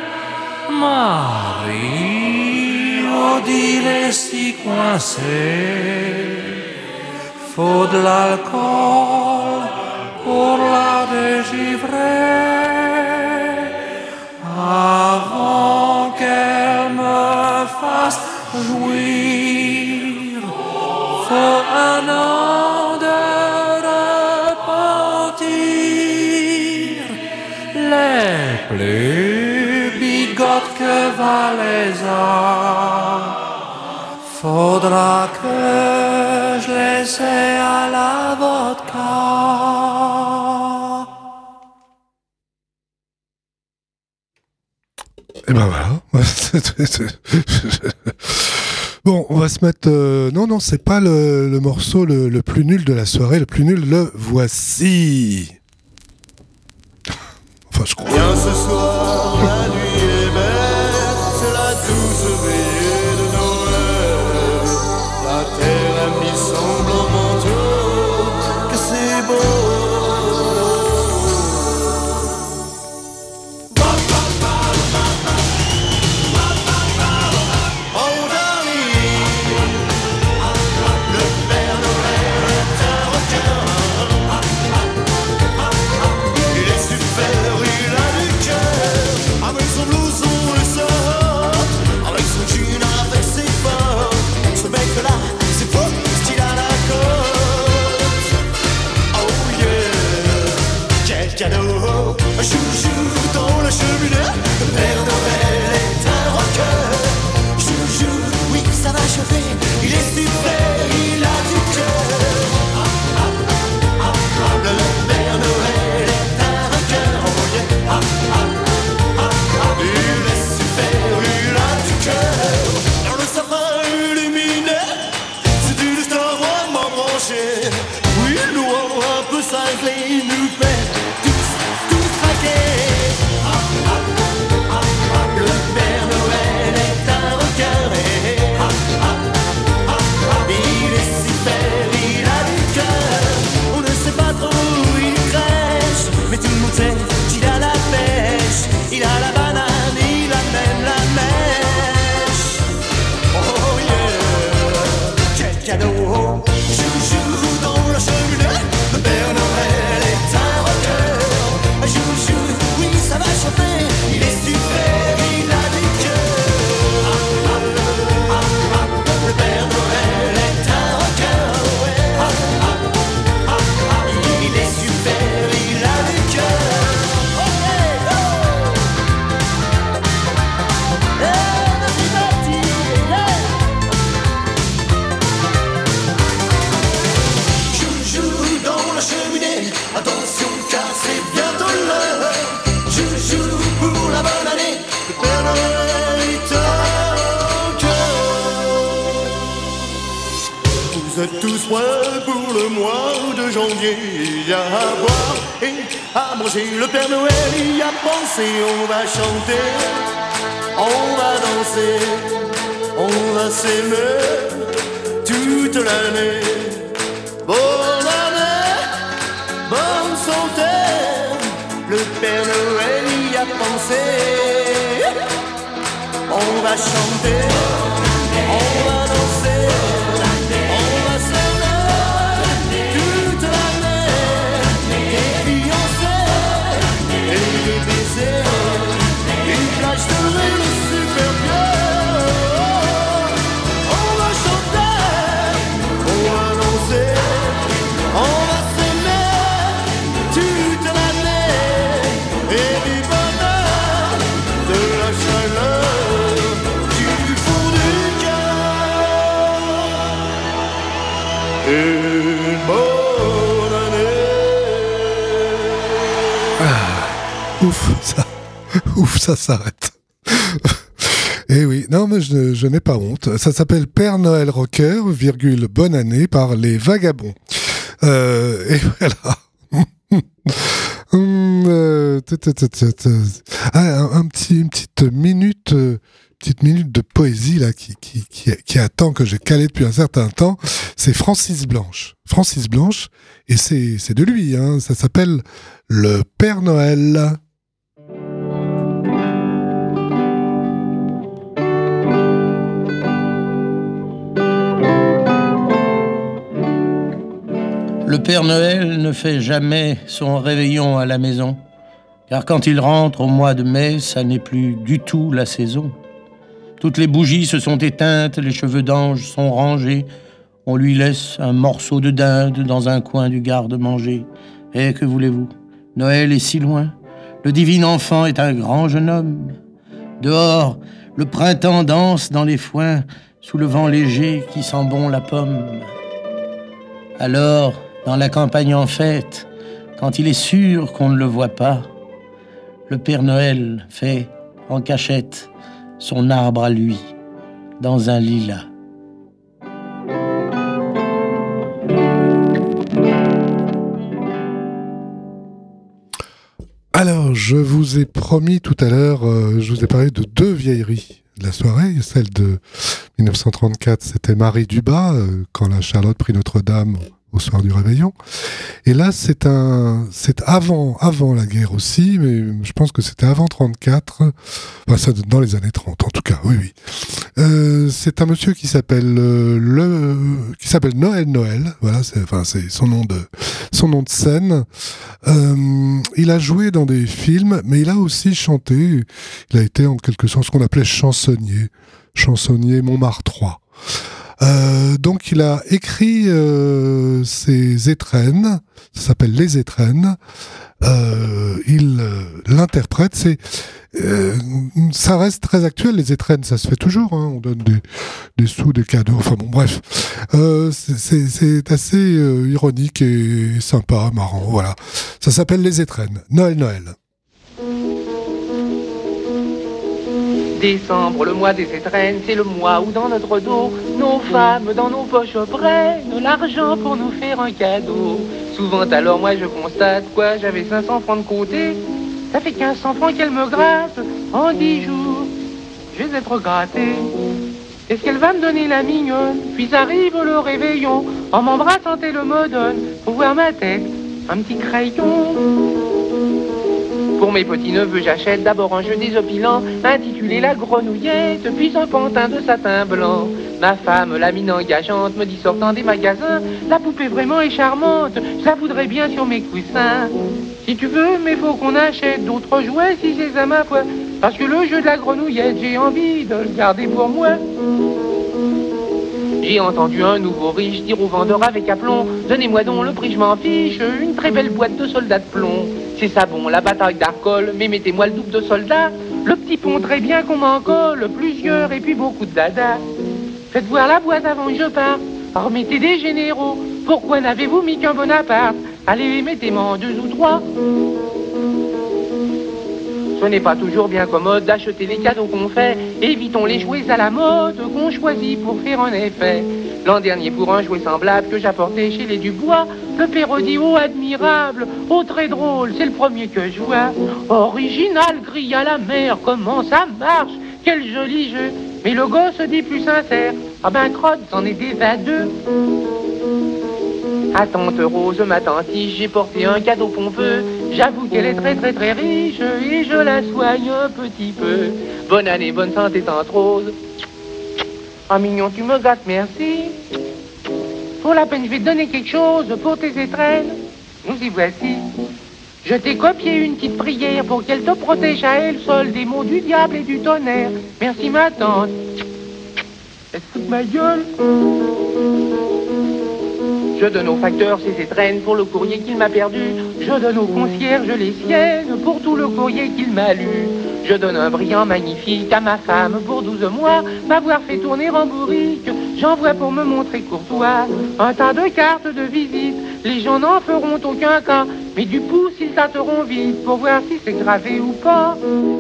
Marie, Odile est si coincée, faut de l'alcool pour la dégivrer. Avant qu'elle me fasse jouir, faut un an de repentir. Les plus bigotes que Valéza, faudra que je les ai à la vodka. Et ben voilà. Bon, on va se mettre... Euh... Non, non, c'est pas le, le morceau le, le plus nul de la soirée. Le plus nul, le voici. Enfin, je crois. Bien ce soir, la nuit est belle, c'est la douce veillée de Noël. La terre a mis son blanc manteau, que c'est beau. Cadeau, un chouchou dans la cheminée. Le Père Noël est un rocker. Chouchou, oui, ça va chauffer. Il est super, il a du cœur. Le Père Noël est un rocker. Oh yeah. Il est et nous fait tous, tous craquer. Le Père Noël est un rocker. Il est super, il a du cœur. On ne sait pas trop où il crèche, mais tout le monde sait qu'il a la pêche. Il a la banane, il a même la mèche. Oh yeah, quel cadeau. Chouchou dans la cheminée, le Père Noël est un rocker. Chouchou, oui ça va chanter, il est super, il a du cœur. Le Père Noël est un rocker, ouais. Il est super, il a du cœur. Chouchou dans la cheminée, attention car c'est bientôt l'heure. Chouchou pour la bonne année, le Père Noël est un cœur. Vous êtes tous prêts pour le mois de janvier. Il y a à boire et à manger, le Père Noël y a pensé. On va chanter, on va danser, on va s'aimer toute l'année. Bonne année, bonne santé, le Père Noël y a pensé. On va chanter, on va danser, on va s'aimer toute l'année. Des fiancés et des baisers, une plage de rire super bien. On va chanter, on va danser, on va s'aimer toute l'année. Et du bonheur, de la chaleur, du fond du cœur. Une bonne année. Ah, ouf, ça, ouf, ça s'arrête. Eh oui, non mais je, je n'ai pas honte. Ça s'appelle Père Noël Rocker, virgule, bonne année par les Vagabonds. Euh, et voilà. Hum, euh, t- t- t- t- t- ah, un, un petit, une petite minute, euh, petite minute de poésie là qui, qui, qui, qui attend, que j'ai calé depuis un certain temps. C'est Francis Blanche. Francis Blanche, et c'est, c'est de lui, hein, ça s'appelle Le Père Noël. Le Père Noël ne fait jamais son réveillon à la maison, car quand il rentre au mois de mai, ça n'est plus du tout la saison. Toutes les bougies se sont éteintes, les cheveux d'ange sont rangés, on lui laisse un morceau de dinde dans un coin du garde-manger. Et que voulez-vous ? Noël est si loin, le divin enfant est un grand jeune homme. Dehors, le printemps danse dans les foins, sous le vent léger qui sent bon la pomme. Alors, dans la campagne en fête, quand il est sûr qu'on ne le voit pas, le Père Noël fait, en cachette, son arbre à lui, dans un lilas. Alors, je vous ai promis tout à l'heure, euh, je vous ai parlé de deux vieilleries de la soirée. Celle de dix-neuf cent trente-quatre, c'était Marie Dubas, euh, quand la Charlotte prit Notre-Dame au soir du réveillon. Et là, c'est un, c'est avant, avant la guerre aussi, mais je pense que c'était avant trente-quatre, enfin, ça, dans les années trente, en tout cas, oui, oui. Euh, c'est un monsieur qui s'appelle euh, le, qui s'appelle Noël Noël, voilà, c'est, enfin, c'est son nom de, son nom de scène. Euh, il a joué dans des films, mais il a aussi chanté. Il a été en quelque sorte ce qu'on appelait chansonnier, chansonnier Montmartrois. Euh, donc il a écrit euh, ses étrennes, ça s'appelle Les Étrennes. Euh, il euh, l'interprète, c'est euh, ça reste très actuel. Les étrennes, ça se fait toujours, hein, on donne des, des sous, des cadeaux, enfin bon, bref. Euh, c'est, c'est, c'est assez euh, ironique et sympa, marrant, voilà. Ça s'appelle Les Étrennes. Noël, Noël. Décembre, le mois des étrennes, c'est le mois où dans notre dos, nos femmes dans nos poches prennent l'argent pour nous faire un cadeau. Souvent alors moi je constate, quoi, j'avais cinq cents francs de côté. Ça fait quinze cents francs qu'elle me gratte en dix jours. Je vais être gratté. Est-ce qu'elle va me donner la mignonne? Puis arrive le réveillon. En m'embrassant elle me donne, pour voir ma tête, un petit crayon. Pour mes petits-neveux, j'achète d'abord un jeu désopilant intitulé La Grenouillette, puis un pantin de satin blanc. Ma femme, la mine engageante, me dit sortant des magasins, la poupée vraiment est charmante, je la voudrais bien sur mes coussins. Si tu veux, mais faut qu'on achète d'autres jouets si c'est ça ma foi, parce que le jeu de la grenouillette, j'ai envie de le garder pour moi. J'ai entendu un nouveau riche dire au vendeur avec aplomb, donnez-moi donc le prix, je m'en fiche, une très belle boîte de soldats de plomb. C'est ça bon, la bataille d'Arcole, mais mettez-moi le double de soldats, le petit pont très bien qu'on m'en colle, plusieurs et puis beaucoup de dada. Faites voir la boîte avant que je parte, remettez des généraux, pourquoi n'avez-vous mis qu'un Bonaparte? Allez, mettez-moi deux ou trois. Ce n'est pas toujours bien commode d'acheter les cadeaux qu'on fait. Évitons les jouets à la mode qu'on choisit pour faire un effet. L'an dernier, pour un jouet semblable que j'apportais chez les Dubois, le Pérodio admirable, oh très drôle, c'est le premier que je vois. Original, grille à la mer, comment ça marche? Quel joli jeu. Mais le gosse dit plus sincère, ah ben crotte, c'en est des vingt-deux. À tante Rose, ma tantiche, j'ai porté un cadeau pompeux. J'avoue qu'elle est très très très riche et je la soigne un petit peu. Bonne année, bonne santé, tante Rose. Ah mignon, tu me gâtes, merci. Pour la peine, je vais te donner quelque chose pour tes étrennes. Nous y voici. Je t'ai copié une petite prière pour qu'elle te protège à elle seule des maux du diable et du tonnerre. Merci ma tante. Elle se fout de ma gueule. Je donne au facteur ses étrennes pour le courrier qu'il m'a perdu. Je donne au concierge les siennes pour tout le courrier qu'il m'a lu. Je donne un brillant magnifique à ma femme pour douze mois, m'avoir fait tourner en bourrique. J'envoie pour me montrer courtois un tas de cartes de visite. Les gens n'en feront aucun cas, mais du pouce ils tâteront vite pour voir si c'est gravé ou pas.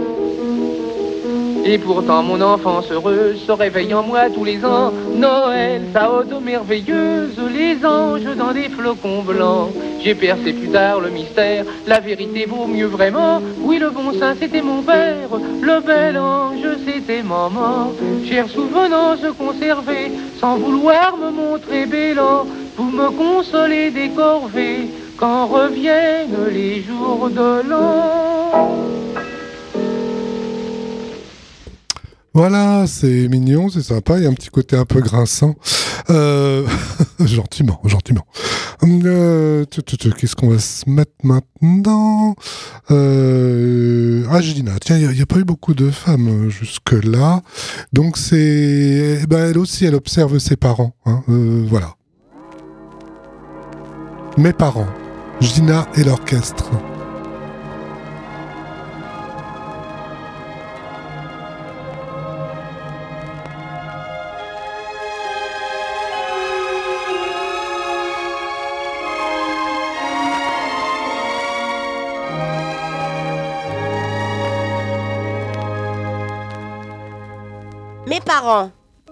Et pourtant mon enfance heureuse se réveille en moi tous les ans. Noël, sa haute merveilleuse, les anges dans des flocons blancs. J'ai percé plus tard le mystère, la vérité vaut mieux vraiment. Oui, le bon saint c'était mon père, le bel ange c'était maman. Chère souvenance conservée, sans vouloir me montrer bélant, vous me consolez des corvées quand reviennent les jours de l'an. Voilà, c'est mignon, c'est sympa, il y a un petit côté un peu grinçant. Euh... gentiment, gentiment. Euh... Qu'est-ce qu'on va se mettre maintenant? euh... Ah, Gina, tiens, il n'y a, a pas eu beaucoup de femmes jusque-là. Donc c'est... Eh ben, elle aussi, elle observe ses parents. Hein. Euh, voilà. Mes parents, Gina et l'orchestre. Mes parents.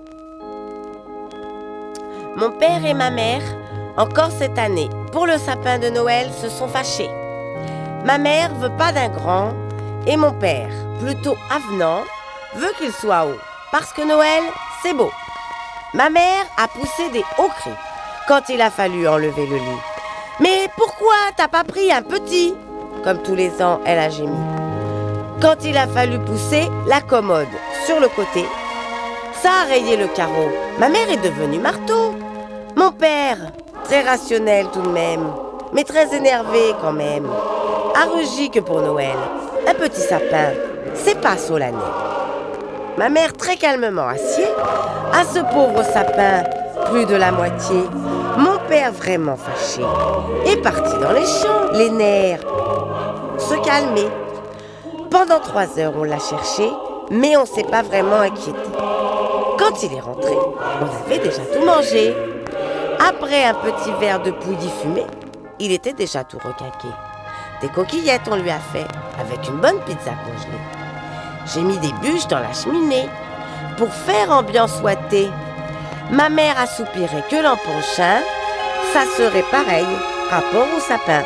Mon père et ma mère, encore cette année, pour le sapin de Noël, se sont fâchés. Ma mère veut pas d'un grand, et mon père, plutôt avenant, veut qu'il soit haut, parce que Noël, c'est beau. Ma mère a poussé des hauts cris quand il a fallu enlever le lit. Mais pourquoi t'as pas pris un petit? Comme tous les ans, elle a gémi. Quand il a fallu pousser la commode sur le côté, ça a rayé le carreau. Ma mère est devenue marteau. Mon père, très rationnel tout de même, mais très énervé quand même, a rugi que pour Noël, un petit sapin, c'est pas solennel. Ma mère très calmement assied à ce pauvre sapin, plus de la moitié. Mon père vraiment fâché est parti dans les champs, les nerfs se calmer. Pendant trois heures, on l'a cherché, mais on s'est pas vraiment inquiété. Quand il est rentré, on avait déjà tout mangé. Après un petit verre de pouilly fumé, il était déjà tout requinqué. Des coquillettes on lui a fait, avec une bonne pizza congelée. J'ai mis des bûches dans la cheminée, pour faire ambiance ouatée. Ma mère a soupiré que l'an prochain, ça serait pareil, rapport au sapin.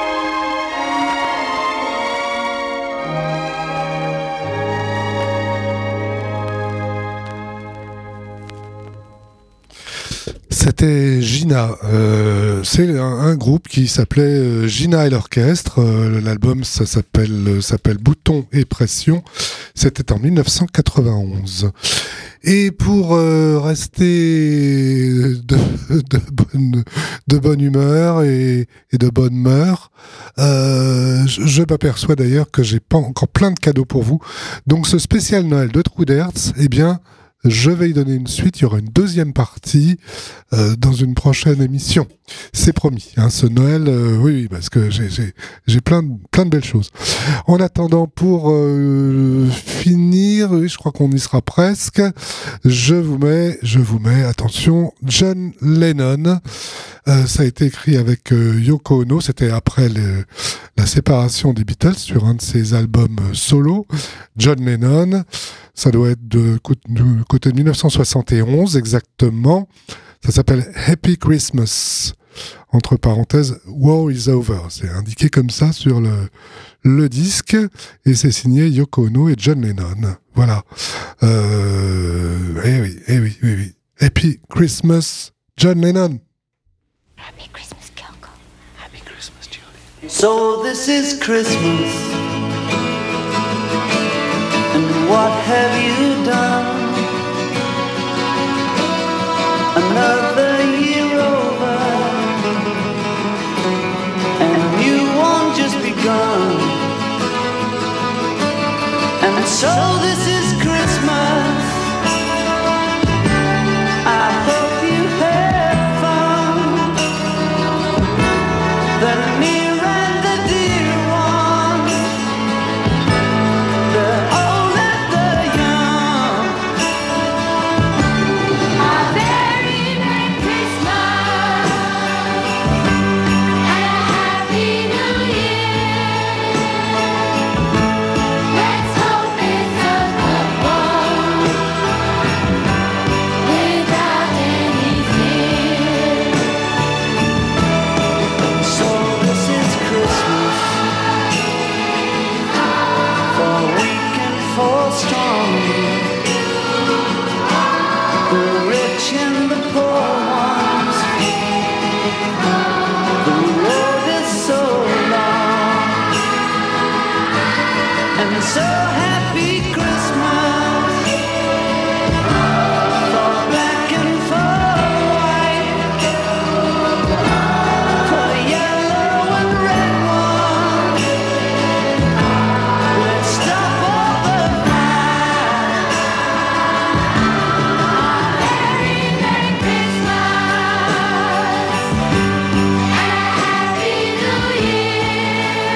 C'était Gina. Euh, c'est un, un groupe qui s'appelait euh, Gina et l'orchestre. Euh, l'album ça s'appelle s'appelle Bouton et Pression. C'était en dix-neuf cent quatre-vingt-onze. Et pour euh, rester de, de, bonne, de bonne humeur et, et de bonne mœurs, euh, je, je m'aperçois d'ailleurs que j'ai pas encore plein de cadeaux pour vous. Donc ce spécial Noël de Trou d'Hertz, eh bien, je vais y donner une suite. Il y aura une deuxième partie euh, dans une prochaine émission. C'est promis. Hein, ce Noël, euh, oui, oui, parce que j'ai, j'ai, j'ai plein, de, plein de belles choses. En attendant, pour euh, finir, oui, je crois qu'on y sera presque. Je vous mets, je vous mets, attention, John Lennon. Euh, ça a été écrit avec euh, Yoko Ono. C'était après le, la séparation des Beatles sur un de ses albums euh, solo. John Lennon. Ça doit être de, de côté de dix-neuf cent soixante et onze exactement. Ça s'appelle Happy Christmas. Entre parenthèses, War is Over. C'est indiqué comme ça sur le, le disque. Et c'est signé Yoko Ono et John Lennon. Voilà. Euh, eh oui, eh oui, oui, oui. Happy Christmas, John Lennon. Happy Christmas, Kyoko. Happy Christmas, Julie. So this is Christmas, and what have you done? Another year over, and a new one just begun. And so this is Christmas. I hope you had fun. The near and the dear one, the old and the young. A very Merry Christmas and a Happy New Year. Let's hope it's a good one without any fear. So this is Christmas, for weak and for strong, the rich and the poor ones. The road is so long, and so happy Christmas for black and for white, for yellow and red one. Let's stop all the fight. Very Merry Christmas and a Happy New Year.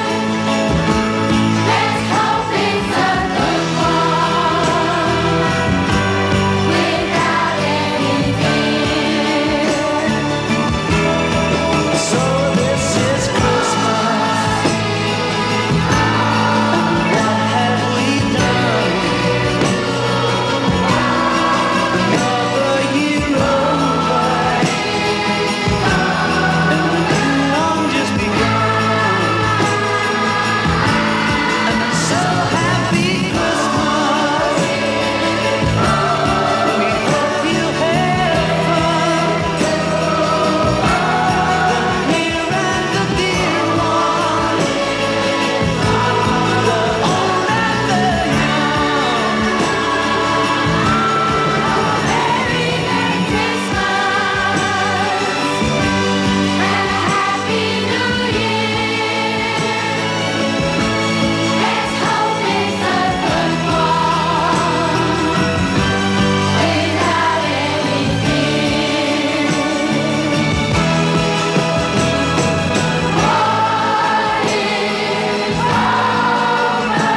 Let's hope it's a good one without any fear. So this is Christmas, and what have we done? Another year over, and a new one just begun. And I'm so happy Christmas. We hope you had fun. The near and the dear one, the old and the young. Very Merry Christmas and a Happy New Year. Let's hope it's a good one without any fear. What is over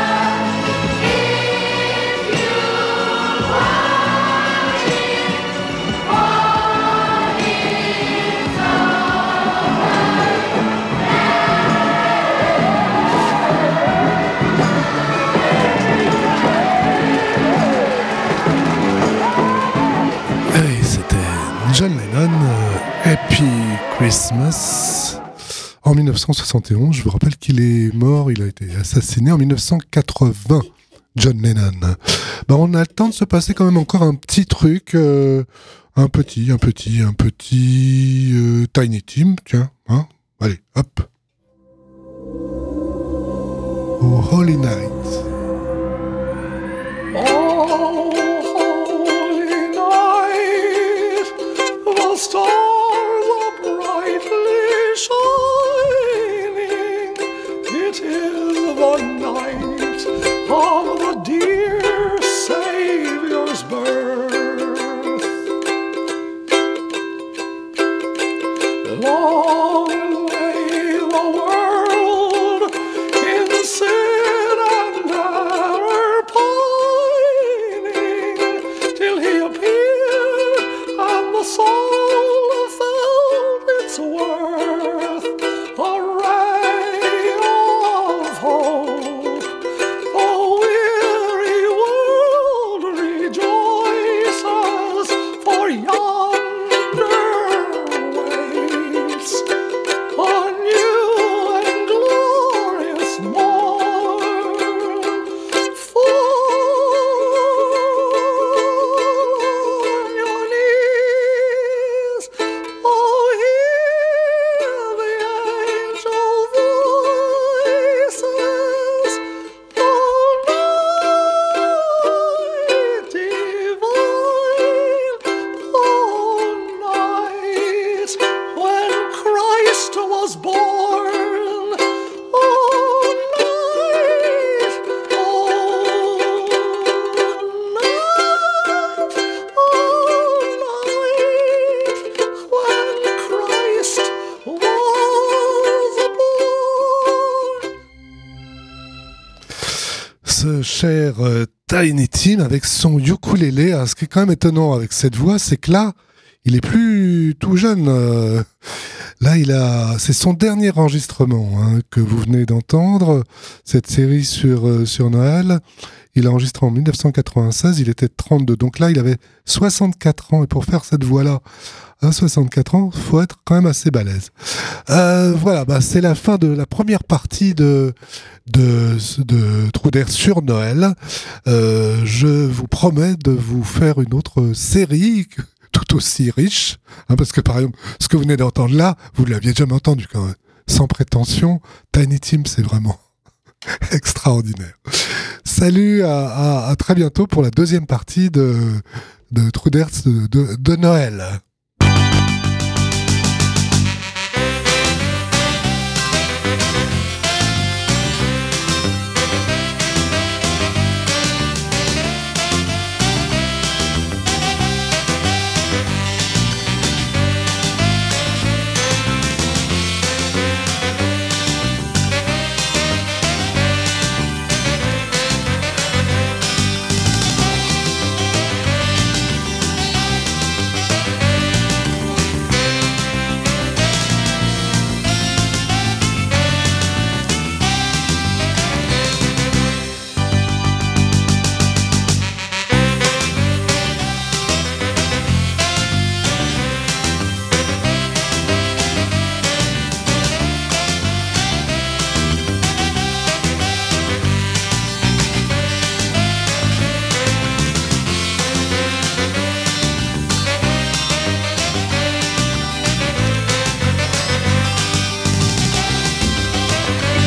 if you want it? What is Et c'était John Lennon, euh, Happy Christmas. en dix-neuf cent soixante et onze. Je vous rappelle qu'il est mort, il a été assassiné en dix-neuf cent quatre-vingts, John Lennon. Ben, on a le temps de se passer quand même encore un petit truc, euh, un petit, un petit, un petit euh, Tiny Tim, tiens, hein, allez, hop. Oh, Holy Night. Oh, holy night, the stars are brightly shining. It is the night of the dear Savior's birth. Long lay the world in sin and error pining, till he appeared and the soul felt its worth. A ray of hope, the weary world rejoices, for yonder waits a new and glorious morn. Fall on your knees, oh, hear the angel voices, oh, night divine, oh, night when Christ was born, oh, night, oh, night, oh, night when Christ was born. Ce cher euh, Tiny Tim avec son ukulélé. Alors, ce qui est quand même étonnant avec cette voix, c'est que là, il est plus tout jeune. euh, Là, il a, c'est son dernier enregistrement hein, que vous venez d'entendre. Cette série sur euh, sur Noël, il a enregistré en dix-neuf cent quatre-vingt-seize. Il était trente-deux. Donc là, il avait soixante-quatre ans. Et pour faire cette voix-là à soixante-quatre ans, faut être quand même assez balèze. Euh, voilà, bah c'est la fin de la première partie de de de Trou d'air sur Noël. Euh, je vous promets de vous faire une autre série tout aussi riche, hein, parce que par exemple, ce que vous venez d'entendre là, vous ne l'aviez jamais entendu quand même. Sans prétention, Tiny Tim, c'est vraiment extraordinaire. Salut, à, à, à très bientôt pour la deuxième partie de, de Trou d'air de, de, de Noël.